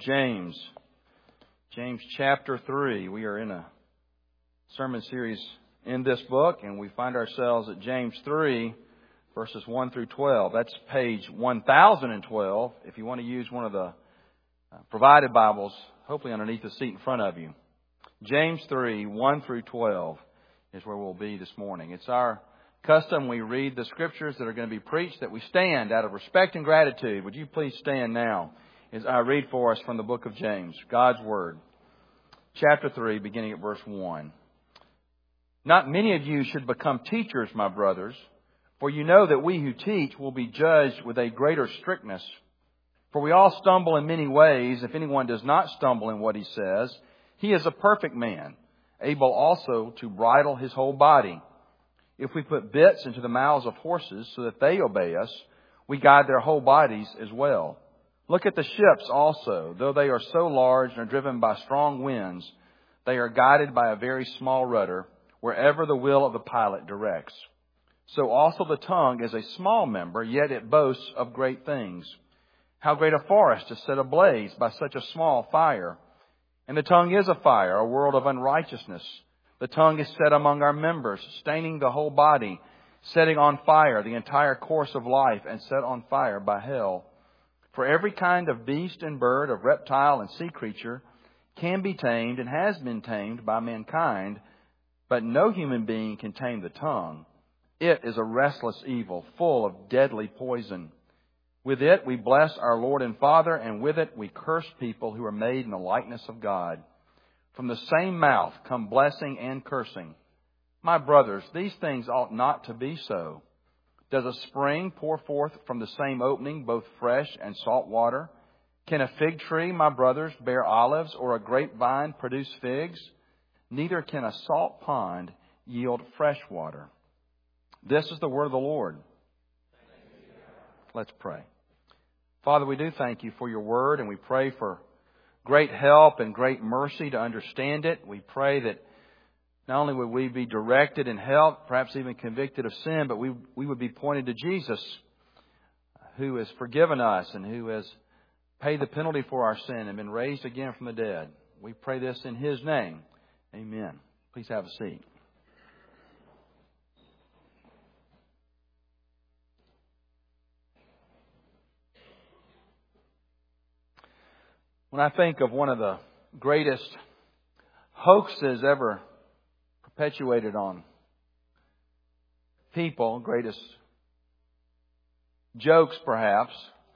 James. James chapter 3. We are in a sermon series in this book, and we find ourselves at James 3, verses 1 through 12. That's page 1012 if you want to use one of the provided Bibles, hopefully underneath the seat in front of you. James 3, 1 through 12 is where we'll be this morning. It's our custom, we read the scriptures that are going to be preached, that we stand out of respect and gratitude. Would you please stand now as I read for us from the book of James, God's Word. Chapter 3, beginning at verse 1. Not many of you should become teachers, my brothers, for you know that we who teach will be judged with a greater strictness. For we all stumble in many ways. If anyone does not stumble in what he says, he is a perfect man, able also to bridle his whole body. If we put bits into the mouths of horses so that they obey us, we guide their whole bodies as well. Look at the ships also. Though they are so large and are driven by strong winds, they are guided by a very small rudder, wherever the will of the pilot directs. So also the tongue is a small member, yet it boasts of great things. How great a forest is set ablaze by such a small fire! And the tongue is a fire, a world of unrighteousness. The tongue is set among our members, staining the whole body, setting on fire the entire course of life, and set on fire by hell. For every kind of beast and bird, of reptile and sea creature, can be tamed and has been tamed by mankind, but no human being can tame the tongue. It is a restless evil, full of deadly poison. With it we bless our Lord and Father, and with it we curse people who are made in the likeness of God. From the same mouth come blessing and cursing. My brothers, these things ought not to be so. Does a spring pour forth from the same opening both fresh and salt water? Can a fig tree, my brothers, bear olives, or a grapevine produce figs? Neither can a salt pond yield fresh water. This is the word of the Lord. Let's pray. Father, we do thank you for your word, and we pray for great help and great mercy to understand it. We pray that not only would we be directed and helped, perhaps even convicted of sin, but we would be pointed to Jesus, who has forgiven us and who has paid the penalty for our sin and been raised again from the dead. We pray this in His name. Amen. Please have a seat. When I think of one of the greatest hoaxes ever perpetuated on people, greatest jokes perhaps,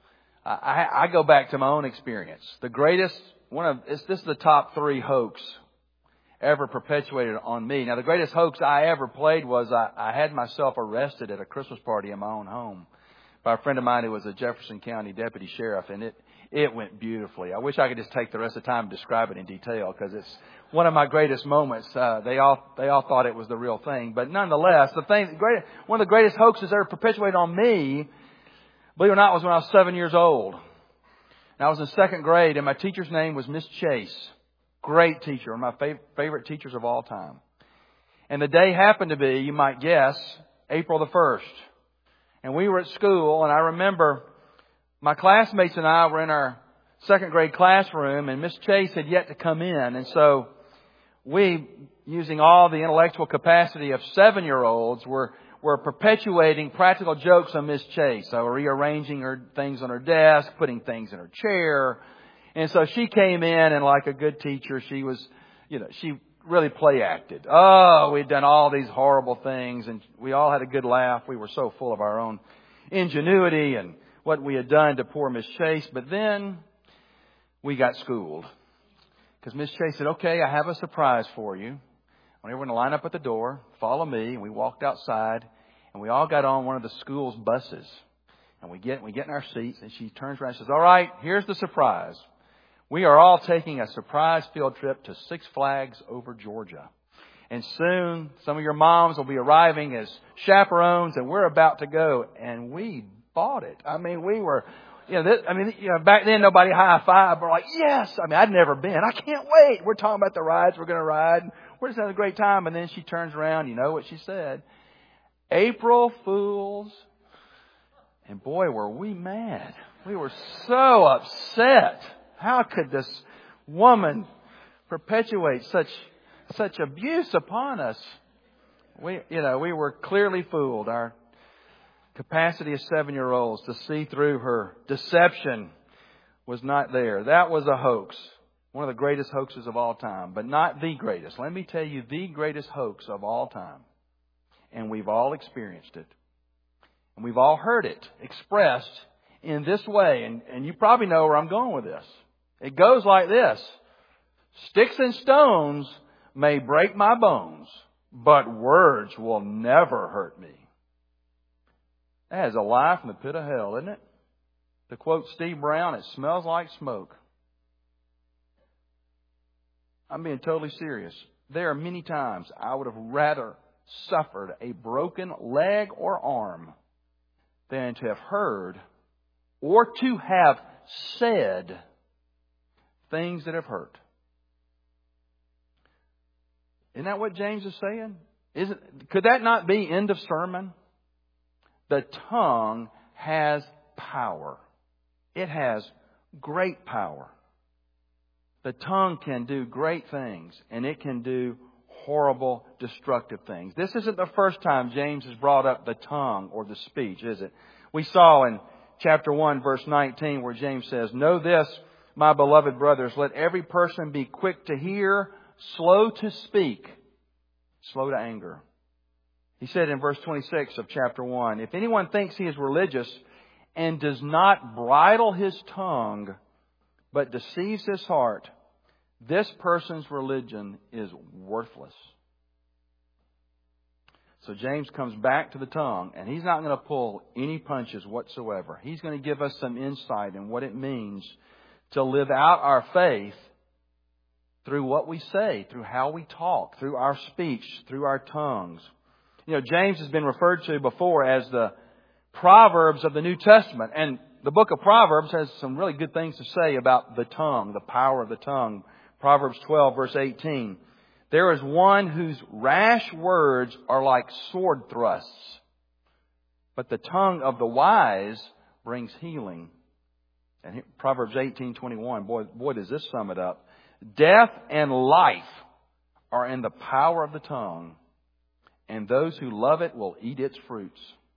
I go back to my own experience. The greatest, this is the top 3 hoax ever perpetuated on me. Now, the greatest hoax I ever played was I had myself arrested at a Christmas party in my own home by a friend of mine who was a Jefferson County deputy sheriff, and it went beautifully. I wish I could just take the rest of the time to describe it in detail, because it's one of my greatest moments. They all thought it was the real thing, but nonetheless, one of the greatest hoaxes ever perpetuated on me, believe it or not, was when I was 7 years old. And I was in 2nd grade, and my teacher's name was Miss Chase. Great teacher, one of my favorite teachers of all time. And the day happened to be, you might guess, April the 1st. And we were at school, and I remember my classmates and I were in our 2nd grade classroom, and Miss Chase had yet to come in. And so we, using all the intellectual capacity of 7-year-olds, were perpetuating practical jokes on Miss Chase. So rearranging her things on her desk, putting things in her chair. And so she came in, and like a good teacher, she was, she really play acted. Oh, we'd done all these horrible things, and we all had a good laugh. We were so full of our own ingenuity and what we had done to poor Miss Chase. But then we got schooled, because Miss Chase said, "Okay, I have a surprise for you. We're going to line up at the door. Follow me." And we walked outside, and we all got on one of the school's buses. And we get in our seats, and she turns around and says, "All right, here's the surprise. We are all taking a surprise field trip to Six Flags over Georgia. And soon some of your moms will be arriving as chaperones, and we're about to go." And we bought it. I mean, we were, back then nobody high-fived. We're like, yes. I mean, I'd never been. I can't wait. We're talking about the rides we're going to ride. We're just having a great time. And then she turns around. You know what she said? April Fools. And boy, were we mad. We were so upset. How could this woman perpetuate such abuse upon us? We were clearly fooled. Our capacity as 7-year-olds to see through her deception was not there. That was a hoax. One of the greatest hoaxes of all time, but not the greatest. Let me tell you, the greatest hoax of all time. And we've all experienced it. And we've all heard it expressed in this way. And you probably know where I'm going with this. It goes like this. Sticks and stones may break my bones, but words will never hurt me. That is a lie from the pit of hell, isn't it? To quote Steve Brown, it smells like smoke. I'm being totally serious. There are many times I would have rather suffered a broken leg or arm than to have heard or to have said things that have hurt. Isn't that what James is saying? Could that not be end of sermon? The tongue has power. It has great power. The tongue can do great things, and it can do horrible, destructive things. This isn't the first time James has brought up the tongue or the speech, is it? We saw in chapter 1, verse 19, where James says, "Know this, my beloved brothers, let every person be quick to hear, slow to speak, slow to anger." He said in verse 26 of chapter 1, "If anyone thinks he is religious and does not bridle his tongue, but deceives his heart, this person's religion is worthless." So James comes back to the tongue, and he's not going to pull any punches whatsoever. He's going to give us some insight in what it means to live out our faith through what we say, through how we talk, through our speech, through our tongues. You know, James has been referred to before as the Proverbs of the New Testament. And the book of Proverbs has some really good things to say about the tongue, the power of the tongue. Proverbs 12, verse 18. "There is one whose rash words are like sword thrusts, but the tongue of the wise brings healing." And Proverbs 18:21. Boy, does this sum it up. "Death and life are in the power of the tongue, and those who love it will eat its fruits."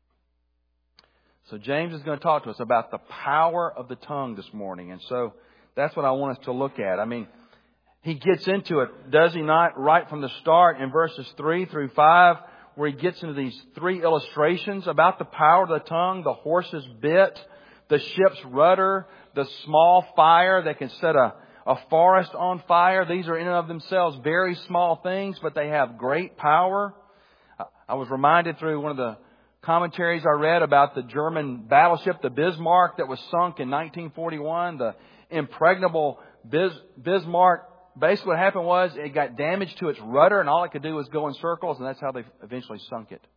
So James is going to talk to us about the power of the tongue this morning. And so that's what I want us to look at. I mean, he gets into it, does he not, right from the start in verses 3 through 5, where he gets into these 3 illustrations about the power of the tongue: the horse's bit, the ship's rudder, the small fire that can set a forest on fire. These are in and of themselves very small things, but they have great power. I was reminded through one of the commentaries I read about the German battleship, the Bismarck, that was sunk in 1941. The impregnable Bismarck, basically what happened was it got damaged to its rudder, and all it could do was go in circles, and that's how they eventually sunk it.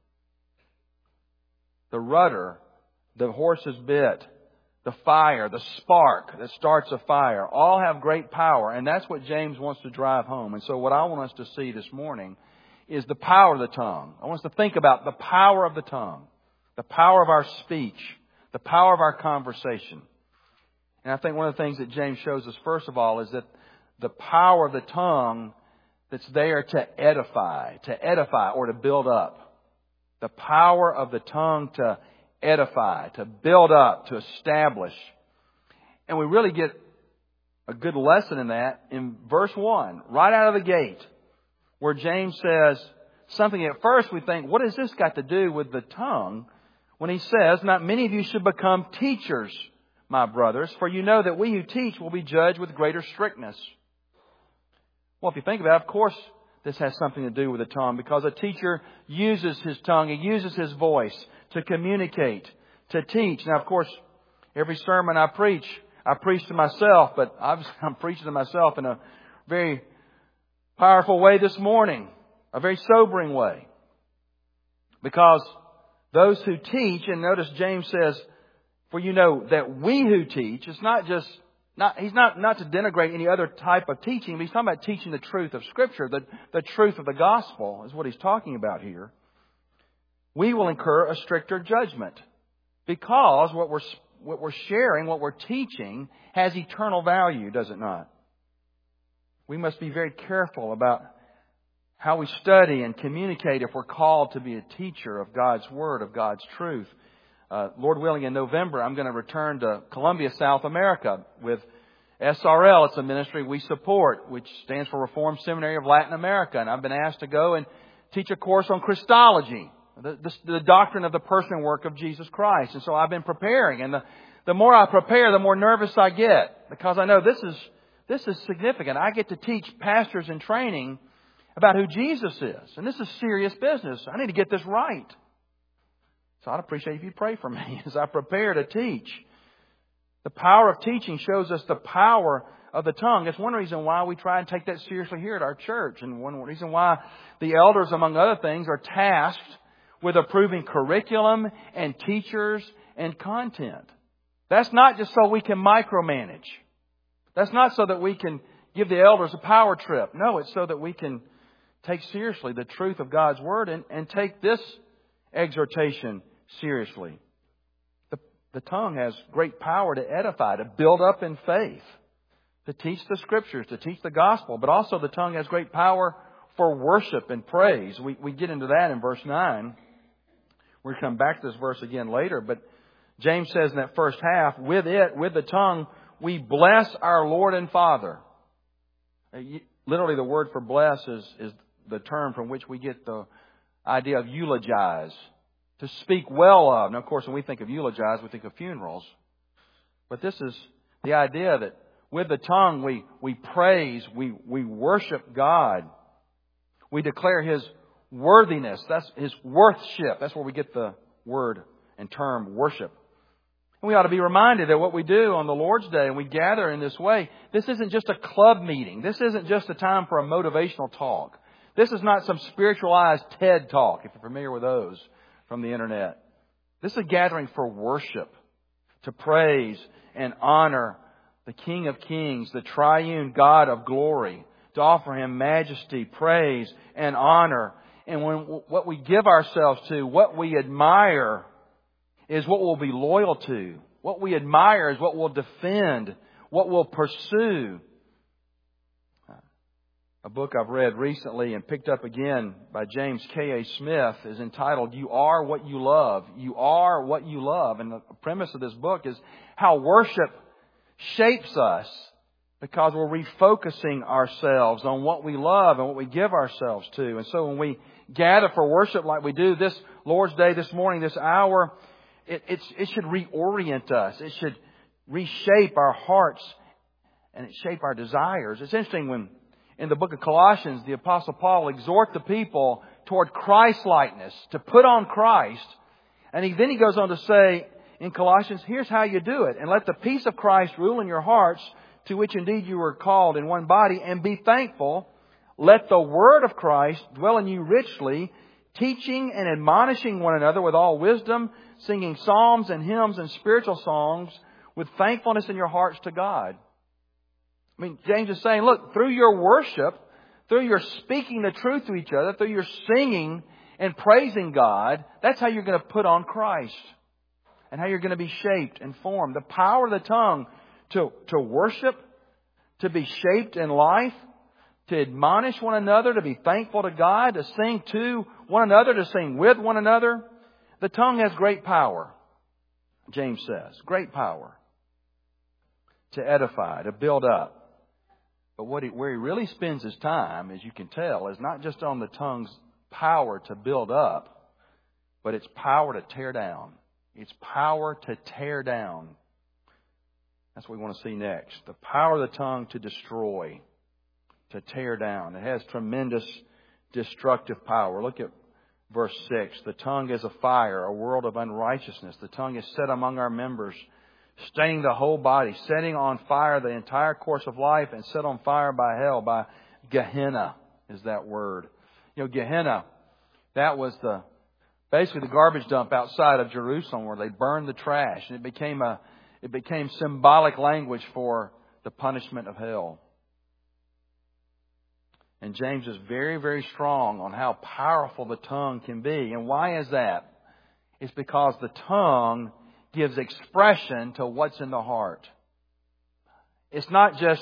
The rudder, the horse's bit, the fire, the spark that starts a fire, all have great power, and that's what James wants to drive home. And so what I want us to see this morning is the power of the tongue. I want us to think about the power of the tongue, the power of our speech, the power of our conversation. And I think one of the things that James shows us, first of all, is that the power of the tongue that's there to edify or to build up. The power of the tongue to edify, to build up, to establish. And we really get a good lesson in that in verse 1, right out of the gate, where James says something at first we think, what has this got to do with the tongue? When he says, "Not many of you should become teachers, my brothers, for you know that we who teach will be judged with greater strictness." Well, if you think about it, of course this has something to do with the tongue, because a teacher uses his tongue, he uses his voice to communicate, to teach. Now, of course, every sermon I preach to myself, but obviously I'm preaching to myself in a very powerful way this morning, a very sobering way. Because those who teach, and notice James says, "For you know that we who teach," it's not just, he's not to denigrate any other type of teaching, but he's talking about teaching the truth of Scripture, the truth of the gospel is what he's talking about here. "We will incur a stricter judgment," because what what we're sharing, what we're teaching, has eternal value, does it not? We must be very careful about how we study and communicate if we're called to be a teacher of God's Word, of God's truth. Lord willing, in November, I'm going to return to Colombia, South America with SRL. It's a ministry we support, which stands for Reformed Seminary of Latin America. And I've been asked to go and teach a course on Christology, the doctrine of the person and work of Jesus Christ. And so I've been preparing. And the more I prepare, the more nervous I get, because I know this is significant. I get to teach pastors in training about who Jesus is. And this is serious business. I need to get this right. So I'd appreciate if you pray for me as I prepare to teach. The power of teaching shows us the power of the tongue. It's one reason why we try and take that seriously here at our church. And one reason why the elders, among other things, are tasked with approving curriculum and teachers and content. That's not just so we can micromanage. That's not so that we can give the elders a power trip. No, it's so that we can take seriously the truth of God's Word and take this exhortation seriously. The tongue has great power to edify, to build up in faith, to teach the Scriptures, to teach the Gospel. But also the tongue has great power for worship and praise. We get into that in verse 9. We're going to come back to this verse again later. But James says in that first half, with the tongue, we bless our Lord and Father. Literally, the word for bless is the term from which we get the idea of eulogize, to speak well of. Now, of course, when we think of eulogize, we think of funerals. But this is the idea that with the tongue we praise, we worship God. We declare His worthiness. That's His worthship. That's where we get the word and term worship. And we ought to be reminded that what we do on the Lord's Day and we gather in this way, this isn't just a club meeting. This isn't just a time for a motivational talk. This is not some spiritualized TED Talk, if you're familiar with those from the internet. This is a gathering for worship, to praise and honor the King of Kings, the triune God of glory, to offer Him majesty, praise, and honor. And what we give ourselves to, what we admire, is what we'll be loyal to. What we admire is what we'll defend, what we'll pursue. A book I've read recently and picked up again by James K.A. Smith is entitled, You Are What You Love. You Are What You Love. And the premise of this book is how worship shapes us because we're refocusing ourselves on what we love and what we give ourselves to. And so when we gather for worship like we do this Lord's Day, this morning, this hour, it should reorient us. It should reshape our hearts and it shape our desires. It's interesting when in the book of Colossians, the Apostle Paul exhorts the people toward Christ-likeness, to put on Christ. And then he goes on to say in Colossians, here's how you do it. And let the peace of Christ rule in your hearts, to which indeed you were called in one body, and be thankful. Let the word of Christ dwell in you richly, teaching and admonishing one another with all wisdom, singing psalms and hymns and spiritual songs with thankfulness in your hearts to God. I mean, James is saying, look, through your worship, through your speaking the truth to each other, through your singing and praising God, that's how you're going to put on Christ and how you're going to be shaped and formed. The power of the tongue to worship, to be shaped in life, to admonish one another, to be thankful to God, to sing to one another, to sing with one another. The tongue has great power, James says. Great power to edify, to build up. But where he really spends his time, as you can tell, is not just on the tongue's power to build up, but its power to tear down. Its power to tear down. That's what we want to see next. The power of the tongue to destroy, to tear down. It has tremendous destructive power. Look at verse 6. The tongue is a fire, a world of unrighteousness. The tongue is set among our members, staining the whole body, setting on fire the entire course of life, and set on fire by hell, by Gehenna is that word. You know, Gehenna, that was basically the garbage dump outside of Jerusalem where they burned the trash, and it became symbolic language for the punishment of hell. And James is very, very strong on how powerful the tongue can be. And why is that? It's because the tongue gives expression to what's in the heart. It's not just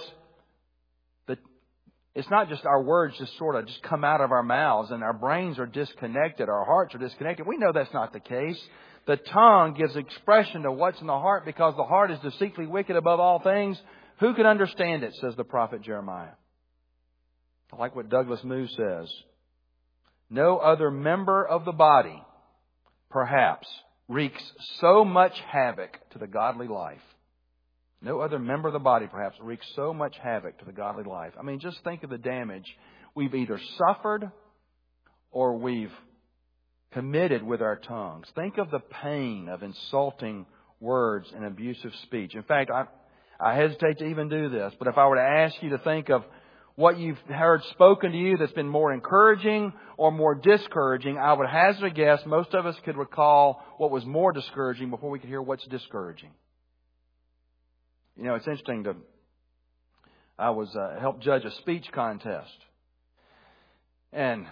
our words just sort of just come out of our mouths and our brains are disconnected, our hearts are disconnected. We know that's not the case. The tongue gives expression to what's in the heart because the heart is deceitfully wicked above all things. Who can understand it, says the prophet Jeremiah. I like what Douglas Moo says. No other member of the body, perhaps, wreaks so much havoc to the godly life. No other member of the body, perhaps, wreaks so much havoc to the godly life. I mean, just think of the damage we've either suffered or we've committed with our tongues. Think of the pain of insulting words and abusive speech. In fact, I hesitate to even do this, but if I were to ask you to think of what you've heard spoken to you that's been more encouraging or more discouraging, I would hazard a guess most of us could recall what was more discouraging before we could hear what's discouraging. You know, it's interesting I was helped judge a speech contest. And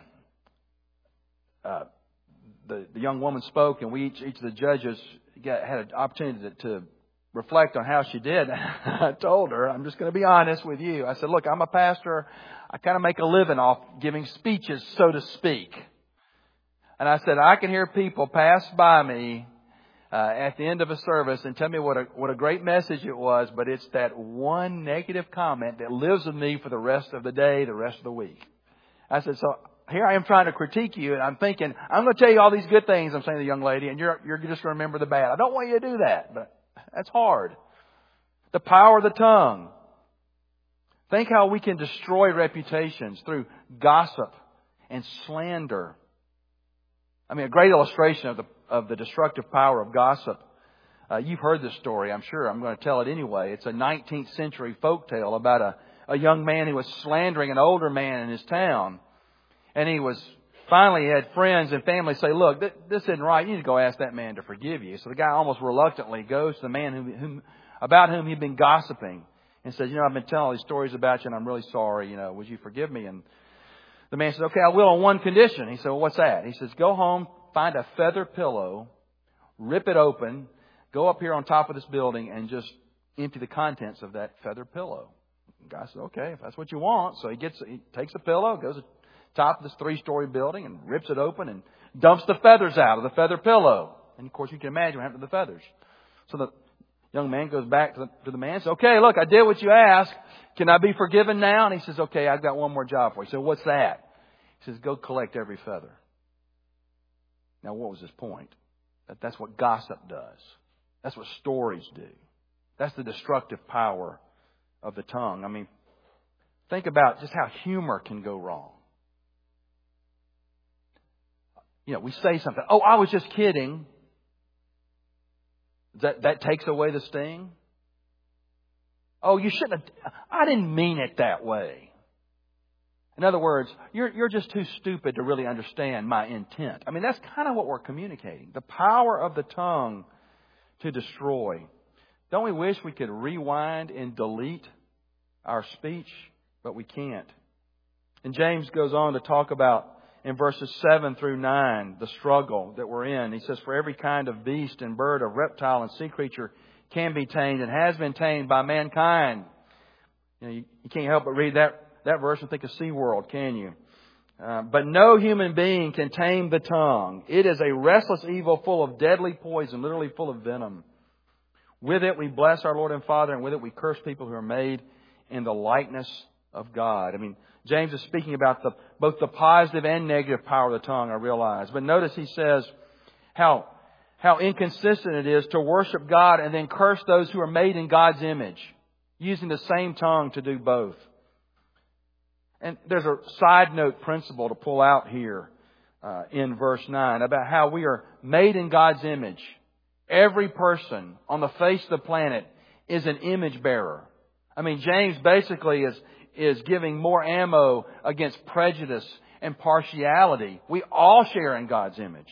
the young woman spoke, and each of the judges had an opportunity to reflect on how she did. I told her, I'm just going to be honest with you. I said, look, I'm a pastor. I kind of make a living off giving speeches, so to speak. And I said, I can hear people pass by me at the end of a service and tell me what a great message it was, but it's that one negative comment that lives with me for the rest of the day, the rest of the week. I said, so here I am trying to critique you, and I'm thinking, I'm going to tell you all these good things I'm saying to the young lady, and you're just going to remember the bad. I don't want you to do that, but that's hard. The power of the tongue. Think how we can destroy reputations through gossip and slander. I mean, a great illustration of the destructive power of gossip. You've heard this story, I'm sure. I'm going to tell it anyway. It's a 19th century folktale about a young man who was slandering an older man in his town. And he finally had friends and family say, look, this isn't right. You need to go ask that man to forgive you. So the guy almost reluctantly goes to the man about whom he'd been gossiping and says, I've been telling all these stories about you and I'm really sorry. Would you forgive me? And the man says, okay, I will on one condition. He said, well, what's that? He says, go home, find a feather pillow, rip it open, go up here on top of this building and just empty the contents of that feather pillow. The guy said, okay, if that's what you want. So he takes a pillow, goes to top of this 3-story building and rips it open and dumps the feathers out of the feather pillow. And of course you can imagine what happened to the feathers. So the young man goes back to the man and says, okay, look, I did what you asked. Can I be forgiven now? And he says, okay, I've got one more job for you. So what's that? He says, go collect every feather. Now what was his point? That's what gossip does. That's what stories do. That's the destructive power of the tongue. I mean, think about just how humor can go wrong. We say something. Oh, I was just kidding. That takes away the sting. Oh, you shouldn't have. I didn't mean it that way. In other words, you're just too stupid to really understand my intent. I mean, that's kind of what we're communicating. The power of the tongue to destroy. Don't we wish we could rewind and delete our speech? But we can't. And James goes on to talk about, in verses 7 through 9, the struggle that we're in. He says, for every kind of beast and bird, of reptile and sea creature can be tamed and has been tamed by mankind. You can't help but read that verse and think of SeaWorld, can you? But no human being can tame the tongue. It is a restless evil full of deadly poison, literally full of venom. With it we bless our Lord and Father, and with it we curse people who are made in the likeness of God. I mean, James is speaking about both the positive and negative power of the tongue, I realize. But notice he says how inconsistent it is to worship God and then curse those who are made in God's image, using the same tongue to do both. And there's a side note principle to pull out here in verse 9 about how we are made in God's image. Every person on the face of the planet is an image bearer. I mean, James basically is giving more ammo against prejudice and partiality. We all share in God's image.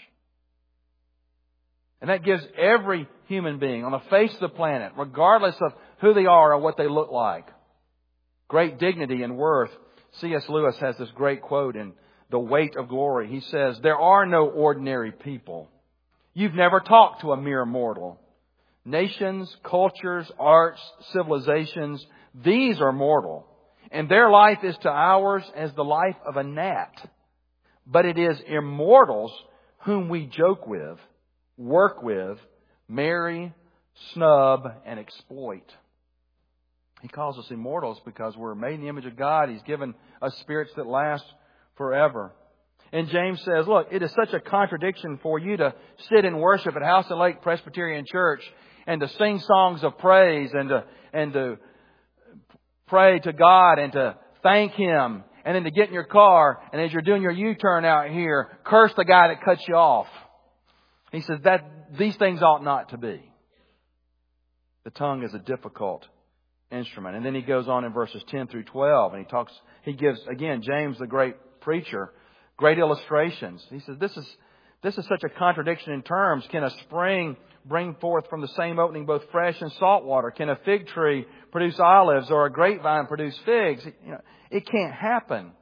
And that gives every human being on the face of the planet, regardless of who they are or what they look like, great dignity and worth. C.S. Lewis has this great quote in The Weight of Glory. He says, there are no ordinary people. You've never talked to a mere mortal. Nations, cultures, arts, civilizations, these are mortal. And their life is to ours as the life of a gnat. But it is immortals whom we joke with, work with, marry, snub, and exploit. He calls us immortals because we're made in the image of God. He's given us spirits that last forever. And James says, look, it is such a contradiction for you to sit and worship at House and Lake Presbyterian Church and to sing songs of praise and to pray to God and to thank Him, and then to get in your car and as you're doing your U-turn out here, curse the guy that cuts you off. He says that these things ought not to be. The tongue is a difficult instrument. And then he goes on in verses 10 through 12 and he gives, again, James, the great preacher, great illustrations. He says this is such a contradiction in terms. Can a spring bring forth from the same opening both fresh and salt water? Can a fig tree produce olives or a grapevine produce figs? It can't happen.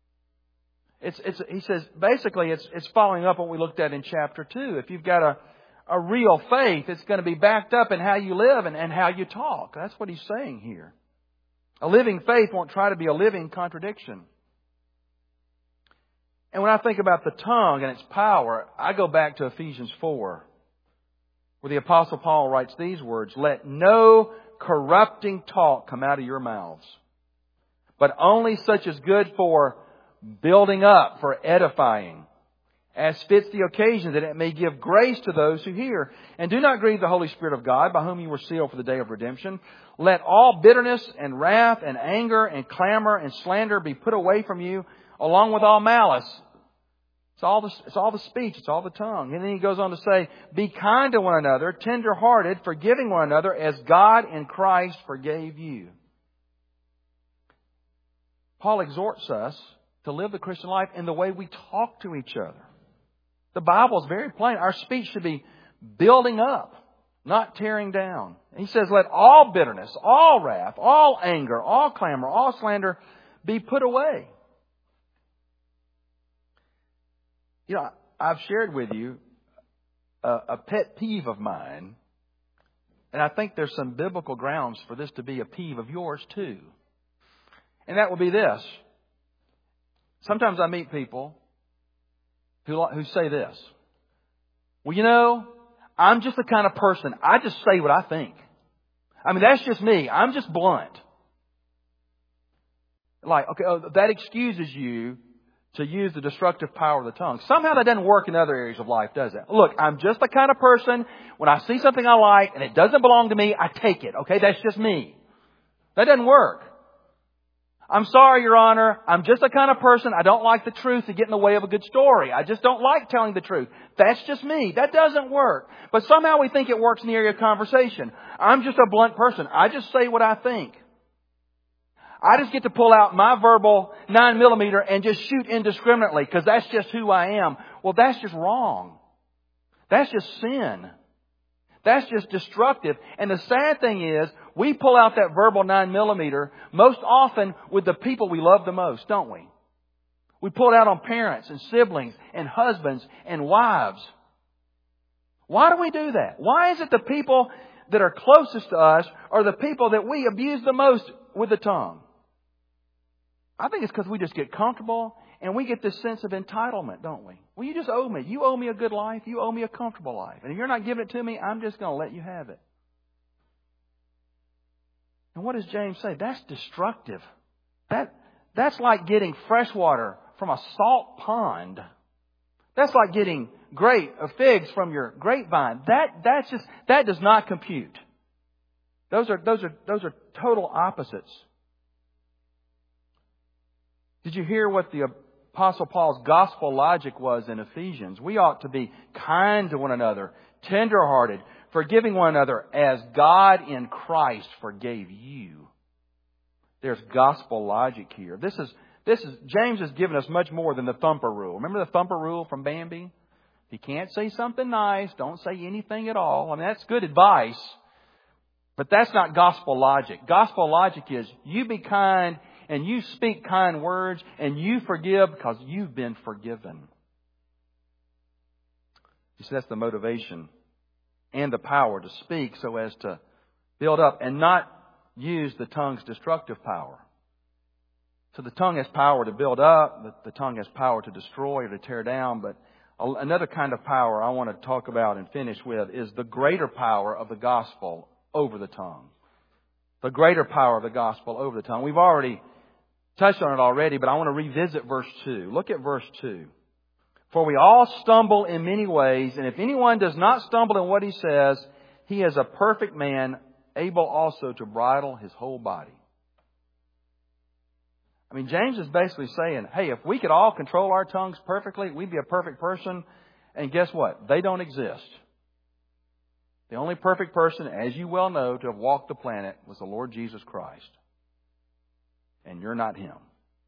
He says basically it's following up what we looked at in chapter 2. If you've got a real faith, it's going to be backed up in how you live and how you talk. That's what he's saying here. A living faith won't try to be a living contradiction. And when I think about the tongue and its power, I go back to Ephesians 4, where the Apostle Paul writes these words, "Let no corrupting talk come out of your mouths, but only such as good for building up, for edifying, as fits the occasion, that it may give grace to those who hear. And do not grieve the Holy Spirit of God, by whom you were sealed for the day of redemption. Let all bitterness and wrath and anger and clamor and slander be put away from you, along with all malice." It's all the speech. It's all the tongue. And then he goes on to say, "Be kind to one another, tender-hearted, forgiving one another, as God in Christ forgave you." Paul exhorts us to live the Christian life in the way we talk to each other. The Bible is very plain. Our speech should be building up, not tearing down. He says, let all bitterness, all wrath, all anger, all clamor, all slander be put away. I've shared with you a pet peeve of mine, and I think there's some biblical grounds for this to be a peeve of yours too. And that would be this. Sometimes I meet people who say this. Well, I'm just the kind of person, I just say what I think. That's just me. I'm just blunt. That excuses you to use the destructive power of the tongue. Somehow that doesn't work in other areas of life, does it? Look, I'm just the kind of person, when I see something I like and it doesn't belong to me, I take it. Okay, that's just me. That doesn't work. I'm sorry, Your Honor. I'm just the kind of person, I don't like the truth to get in the way of a good story. I just don't like telling the truth. That's just me. That doesn't work. But somehow we think it works in the area of conversation. I'm just a blunt person. I just say what I think. I just get to pull out my verbal 9mm and just shoot indiscriminately because that's just who I am. Well, that's just wrong. That's just sin. That's just destructive. And the sad thing is, we pull out that verbal 9mm most often with the people we love the most, don't we? We pull it out on parents and siblings and husbands and wives. Why do we do that? Why is it the people that are closest to us are the people that we abuse the most with the tongue? I think it's because we just get comfortable and we get this sense of entitlement, don't we? Well, you just owe me. You owe me a good life. You owe me a comfortable life. And if you're not giving it to me, I'm just going to let you have it. And what does James say? That's destructive. That's like getting fresh water from a salt pond. That's like getting figs from your grapevine. That does not compute. Those are total opposites. Did you hear what the Apostle Paul's gospel logic was in Ephesians? We ought to be kind to one another, tender-hearted, forgiving one another as God in Christ forgave you. There's gospel logic here. James has given us much more than the thumper rule. Remember the thumper rule from Bambi? If you can't say something nice, don't say anything at all. That's good advice, but that's not gospel logic. Gospel logic is you be kind and you speak kind words and you forgive because you've been forgiven. You see, that's the motivation and the power to speak so as to build up and not use the tongue's destructive power. So the tongue has power to build up, the tongue has power to destroy or to tear down, but another kind of power I want to talk about and finish with is the greater power of the gospel over the tongue. The greater power of the gospel over the tongue. We've already touched on it already, but I want to revisit verse 2. Look at verse 2. For we all stumble in many ways, and if anyone does not stumble in what he says, he is a perfect man, able also to bridle his whole body. I mean, James is basically saying, hey, if we could all control our tongues perfectly, we'd be a perfect person. And guess what? They don't exist. The only perfect person, as you well know, to have walked the planet was the Lord Jesus Christ. And you're not Him.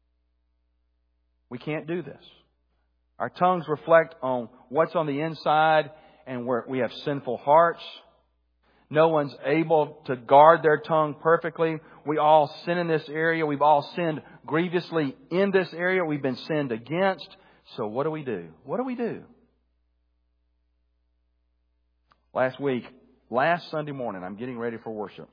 We can't do this. Our tongues reflect on what's on the inside, and we have sinful hearts. No one's able to guard their tongue perfectly. We all sin in this area. We've all sinned grievously in this area. We've been sinned against. So what do we do? What do we do? Last Sunday morning, I'm getting ready for worship.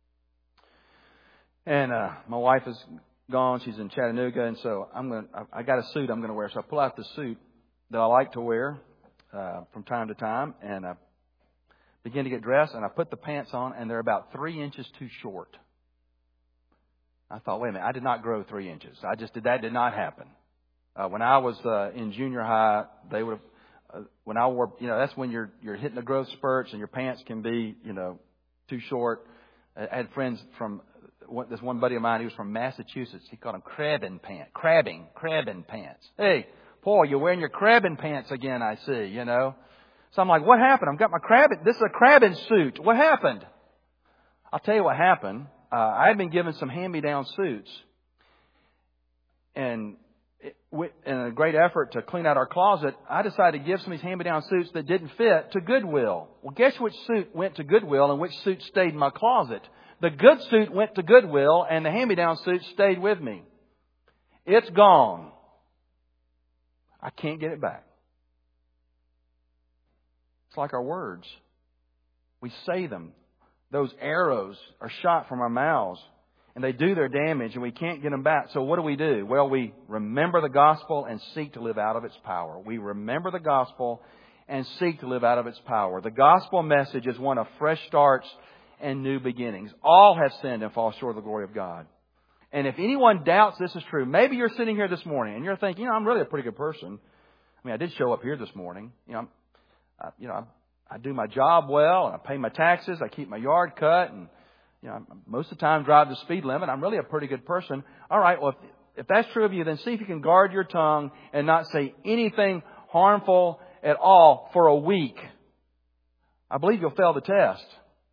And my wife is gone. She's in Chattanooga. And so I got a suit I'm going to wear. So I pull out the suit that I like to wear from time to time. And I begin to get dressed. And I put the pants on. And they're about 3 inches too short. I thought, wait a minute. I did not grow 3 inches. That did not happen. When I was in junior high, they would have. When I wore, that's when you're hitting the growth spurts and your pants can be, too short. I had friends from this one buddy of mine. He was from Massachusetts. He called them crabbing pants. Hey, Paul, you're wearing your crabbing pants again. I see. So I'm like, what happened? I've got my crabbing. This is a crabbing suit. What happened? I'll tell you what happened. I had been given some hand-me-down suits, and in a great effort to clean out our closet, I decided to give some of these hand-me-down suits that didn't fit to Goodwill. Well, guess which suit went to Goodwill and which suit stayed in my closet? The good suit went to Goodwill and the hand-me-down suit stayed with me. It's gone. I can't get it back. It's like our words. We say them. Those arrows are shot from our mouths. And they do their damage and we can't get them back. So what do? Well, we remember the gospel and seek to live out of its power. We remember the gospel and seek to live out of its power. The gospel message is one of fresh starts and new beginnings. All have sinned and fall short of the glory of God. And if anyone doubts this is true, maybe you're sitting here this morning and you're thinking, I'm really a pretty good person. I mean, I did show up here this morning. I do my job well and I pay my taxes. I keep my yard cut and most of the time drive the speed limit. I'm really a pretty good person. All right, well, if that's true of you, then see if you can guard your tongue and not say anything harmful at all for a week. I believe you'll fail the test.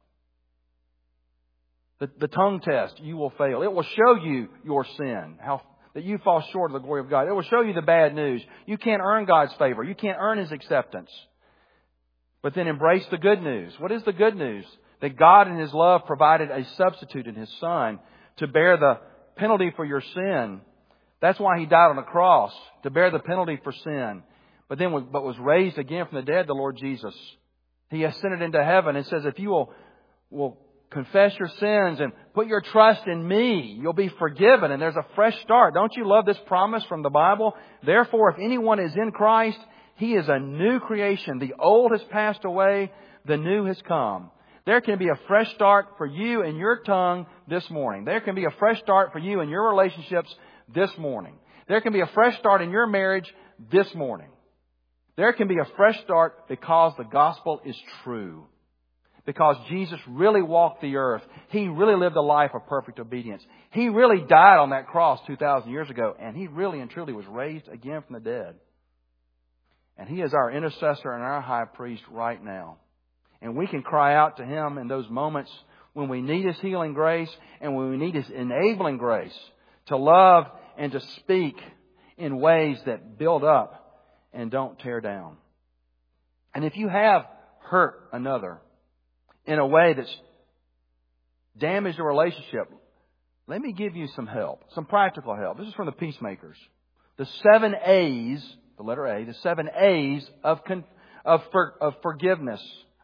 The tongue test, you will fail. It will show you your sin, that you fall short of the glory of God. It will show you the bad news. You can't earn God's favor. You can't earn His acceptance. But then embrace the good news. What is the good news? That God in His love provided a substitute in His Son to bear the penalty for your sin. That's why He died on the cross, to bear the penalty for sin. But was raised again from the dead, the Lord Jesus. He ascended into heaven and says, if you will confess your sins and put your trust in Me, you'll be forgiven. And there's a fresh start. Don't you love this promise from the Bible? Therefore, if anyone is in Christ, he is a new creation. The old has passed away, the new has come. There can be a fresh start for you and your tongue this morning. There can be a fresh start for you and your relationships this morning. There can be a fresh start in your marriage this morning. There can be a fresh start because the gospel is true. Because Jesus really walked the earth. He really lived a life of perfect obedience. He really died on that cross 2,000 years ago. And He really and truly was raised again from the dead. And He is our intercessor and our high priest right now. And we can cry out to Him in those moments when we need His healing grace and when we need His enabling grace to love and to speak in ways that build up and don't tear down. And if you have hurt another in a way that's damaged a relationship, let me give you some help, some practical help. This is from the Peacemakers. The 7 A's, the letter A, the 7 A's of forgiveness,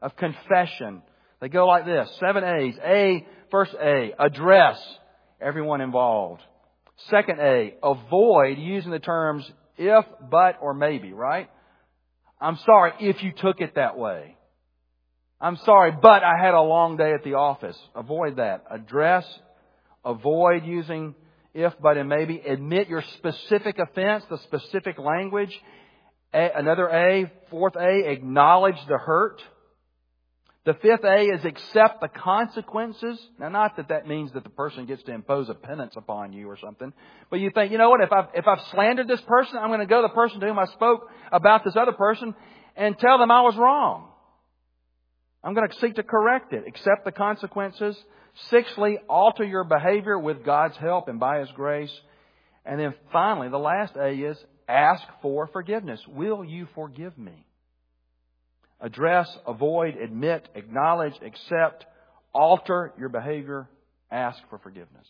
of confession. They go like this. 7 A's. First A, address everyone involved. Second A, avoid using the terms if, but, or maybe, right? I'm sorry if you took it that way. I'm sorry, but I had a long day at the office. Avoid that. Address, avoid using if, but, and maybe. Admit your specific offense, the specific language. Another A, fourth A, acknowledge the hurt. The fifth A is accept the consequences. Now, not that that means that the person gets to impose a penance upon you or something. But you think, you know what, if I've slandered this person, I'm going to go to the person to whom I spoke about this other person and tell them I was wrong. I'm going to seek to correct it. Accept the consequences. Sixthly, alter your behavior with God's help and by His grace. And then finally, the last A is ask for forgiveness. Will you forgive me? Address, avoid, admit, acknowledge, accept, alter your behavior, ask for forgiveness.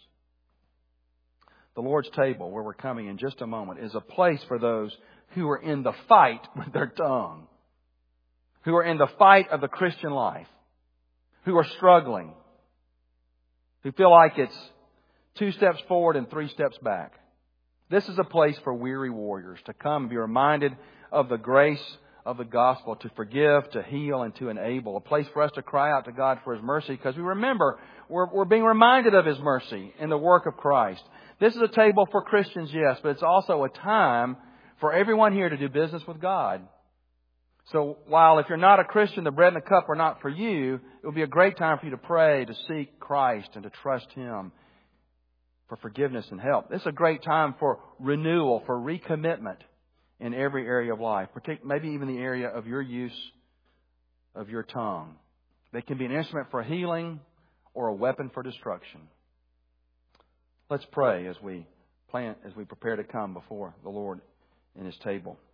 The Lord's table, where we're coming in just a moment, is a place for those who are in the fight with their tongue, who are in the fight of the Christian life, who are struggling, who feel like it's 2 steps forward and 3 steps back. This is a place for weary warriors to come and be reminded of the grace of the gospel, to forgive, to heal, and to enable. A place for us to cry out to God for His mercy, because we remember we're being reminded of His mercy in the work of Christ. This is a table for Christians, yes, but it's also a time for everyone here to do business with God. So while if you're not a Christian, the bread and the cup are not for you, it will be a great time for you to pray, to seek Christ, and to trust Him for forgiveness and help. This is a great time for renewal, for recommitment in every area of life, maybe even the area of your use of your tongue. They can be an instrument for healing or a weapon for destruction. Let's pray as we prepare to come before the Lord in His table.